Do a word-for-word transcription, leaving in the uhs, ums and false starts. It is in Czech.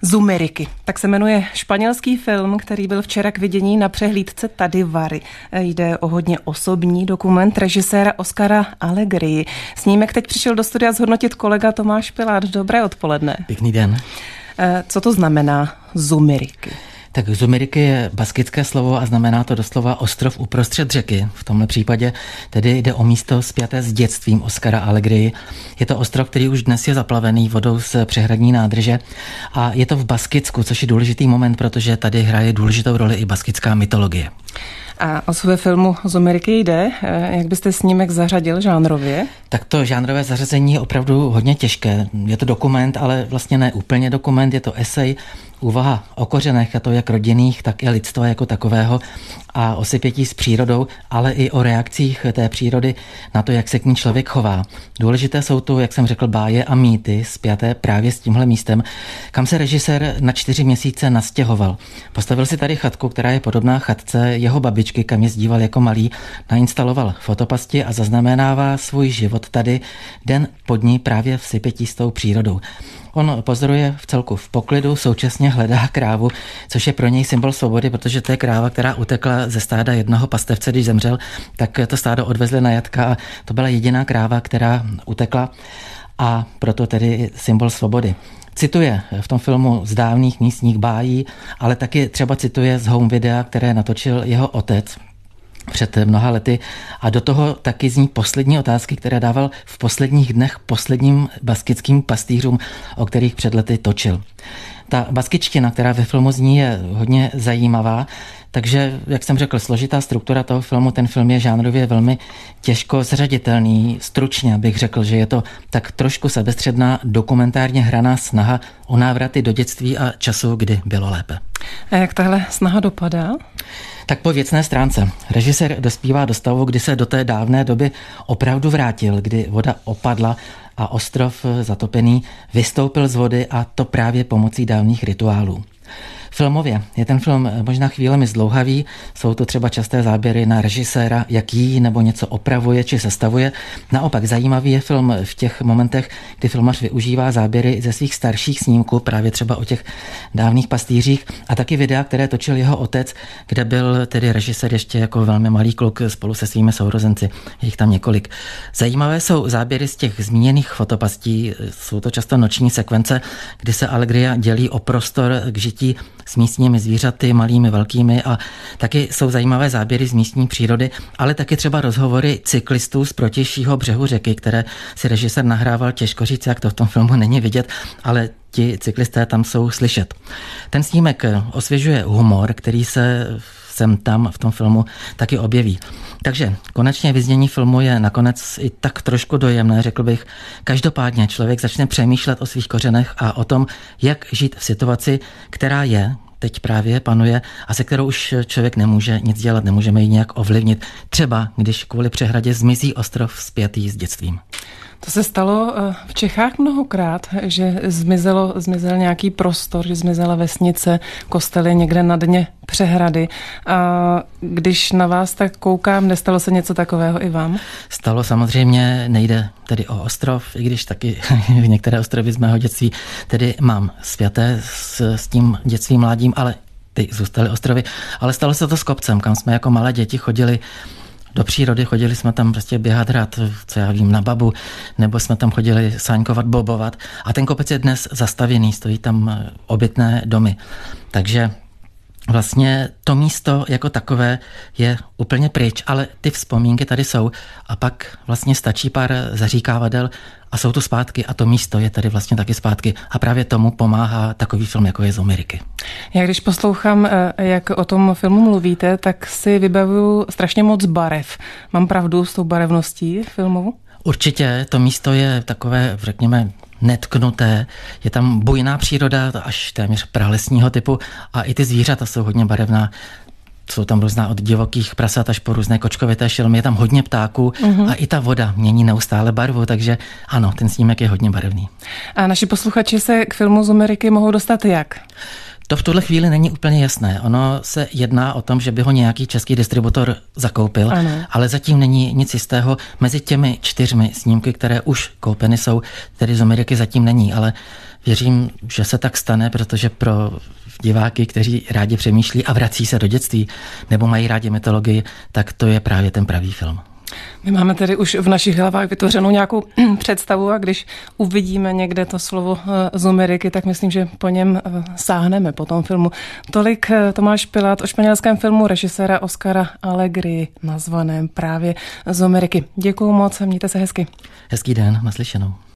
Zumeriky. Tak se jmenuje španělský film, který byl včera k vidění na přehlídce Tady Vary. Jde o hodně osobní dokument režiséra Oscara Alegrii. Snímek teď přišel do studia zhodnotit kolega Tomáš Pilát. Dobré odpoledne. Pěkný den. Co to znamená Zumeriky? Tak Zumeriky je baskické slovo a znamená to doslova ostrov uprostřed řeky. V tomhle případě tedy jde o místo spjaté s dětstvím Oscara Alegrii. Je to ostrov, který už dnes je zaplavený vodou z přehradní nádrže a je to v Baskicku, což je důležitý moment, protože tady hraje důležitou roli i baskická mytologie. A o své filmu Zumeriky jde? Jak byste snímek zařadil žánrově? Tak to žánrové zařazení je opravdu hodně těžké. Je to dokument, ale vlastně ne úplně dokument, je to esej, úvaha o kořenech, a to jak rodinných, tak i lidstva jako takového a o sepětí s přírodou, ale i o reakcích té přírody na to, jak se k ní člověk chová. Důležité jsou tu, jak jsem řekl, báje a mýty spjaté právě s tímhle místem, kam se režisér na čtyři měsíce nastěhoval. Postavil si tady chatku, která je podobná chatce jeho babičky, kam jezdíval jako malý, nainstaloval fotopasti a zaznamenává svůj život tady den pod ní právě v sepětí s tou přírodou. On pozoruje v celku v poklidu, současně hledá krávu, což je pro něj symbol svobody, protože to je kráva, která utekla ze stáda jednoho pastevce, když zemřel, tak to stádo odvezli na jatka a to byla jediná kráva, která utekla a proto tedy symbol svobody. Cituje v tom filmu z dávných místních bájí, ale taky třeba cituje z home videa, které natočil jeho otec před mnoha lety a do toho taky zní poslední otázky, které dával v posledních dnech posledním baskickým pastýřům, o kterých před lety točil. Ta baskičtina, která ve filmu zní, je hodně zajímavá, takže, jak jsem řekl, složitá struktura toho filmu, ten film je žánrově velmi těžko zřaditelný. Stručně bych řekl, že je to tak trošku sebestředná, dokumentárně hraná snaha o návraty do dětství a času, kdy bylo lépe. A jak tahle snaha dopadá? Tak po věcné stránce. Režisér dospívá do stavu, kdy se do té dávné doby opravdu vrátil, kdy voda opadla a ostrov zatopený vystoupil z vody a to právě pomocí dávných rituálů. Filmově je ten film možná chvílemi zdlouhavý, jsou to třeba časté záběry na režiséra, jak jí nebo něco opravuje či sestavuje. Naopak zajímavý je film v těch momentech, kdy filmař využívá záběry ze svých starších snímků, právě třeba o těch dávných pastýřích a taky videa, které točil jeho otec, kde byl tedy režisér ještě jako velmi malý kluk spolu se svými sourozenci. Je jich tam několik. Zajímavé jsou záběry z těch zmíněných fotopastí, jsou to často noční sekvence, kdy se Alegria dělí o prostor k žití s místními zvířaty, malými, velkými a taky jsou zajímavé záběry z místní přírody, ale taky třeba rozhovory cyklistů z protějšího břehu řeky, které si režisér nahrával, těžko říct, jak to v tom filmu není vidět, ale ti cyklisté tam jsou slyšet. Ten snímek osvěžuje humor, který se sem tam v tom filmu taky objeví. Takže konečně vyznění filmu je nakonec i tak trošku dojemné, řekl bych. Každopádně člověk začne přemýšlet o svých kořenech a o tom, jak žít v situaci, která je, teď právě panuje a se kterou už člověk nemůže nic dělat, nemůžeme ji nějak ovlivnit. Třeba když kvůli přehradě zmizí ostrov spjatý s dětstvím. To se stalo v Čechách mnohokrát, že zmizelo, zmizel nějaký prostor, že zmizela vesnice, kostely někde na dně přehrady. A když na vás tak koukám, nestalo se něco takového i vám? Stalo samozřejmě, nejde tedy o ostrov, i když taky některé ostrovy z mého dětství tedy mám spjaté s, s tím dětstvím mládím, ale ty zůstaly ostrovy. Ale stalo se to s kopcem, kam jsme jako malé děti chodili do přírody, chodili jsme tam prostě běhat, hrát, co já vím, na babu, nebo jsme tam chodili sáňkovat, bobovat. A ten kopec je dnes zastavěný, stojí tam obytné domy. Takže vlastně to místo jako takové je úplně pryč, ale ty vzpomínky tady jsou a pak vlastně stačí pár zaříkávadel a jsou tu zpátky a to místo je tady vlastně taky zpátky a právě tomu pomáhá takový film, jako je Zumeriky. Já když poslouchám, jak o tom filmu mluvíte, tak si vybavuju strašně moc barev. Mám pravdu s tou barevností filmu? Určitě, to místo je takové, řekněme, netknuté, je tam bujná příroda, až téměř pralesního typu a i ty zvířata jsou hodně barevná. Jsou tam různá od divokých prasat až po různé kočkovité šelmy, je tam hodně ptáků uh-huh. a i ta voda mění neustále barvu, takže ano, ten snímek je hodně barevný. A naši posluchači se k filmu Zumeriky mohou dostat jak? To v tuhle chvíli není úplně jasné. Ono se jedná o tom, že by ho nějaký český distributor zakoupil, ano. ale zatím není nic jistého. Mezi těmi čtyřmi snímky, které už koupeny jsou, tedy z Ameriky zatím není, ale věřím, že se tak stane, protože pro diváky, kteří rádi přemýšlí a vrací se do dětství nebo mají rádi mytologii, tak to je právě ten pravý film. My máme tedy už v našich hlavách vytvořenou nějakou představu a když uvidíme někde to slovo z Ameriky, tak myslím, že po něm sáhneme po tom filmu. Tolik Tomáš Pilát o španělském filmu režiséra Oscara Alegrii, nazvaném právě z Ameriky. Děkuju moc, mějte se hezky. Hezký den, naslyšenou.